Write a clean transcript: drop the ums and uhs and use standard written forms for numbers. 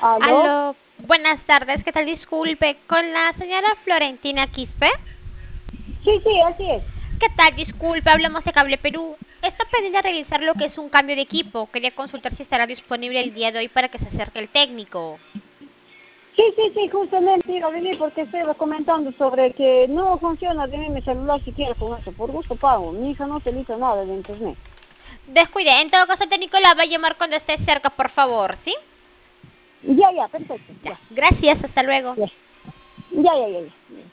¿Aló? Aló, buenas tardes, ¿qué tal? Disculpe, con la señora Florentina Quispe. Sí, sí, así es. ¿Qué tal? Disculpe, hablamos de Cable Perú. Está pendiente de realizar lo que es un cambio de equipo. Quería consultar si estará disponible el día de hoy para que se acerque el técnico. Sí, sí, sí, justamente iba a venir porque estaba comentando sobre que no funciona de mi celular siquiera con eso. Por gusto pago. Mi hija no utiliza nada de internet. Descuide, en todo caso el técnico la va a llamar cuando esté cerca, por favor, ¿sí? Ya, ya, perfecto. Ya, Ya, gracias, hasta luego. ya, ya, ya, ya. Ya.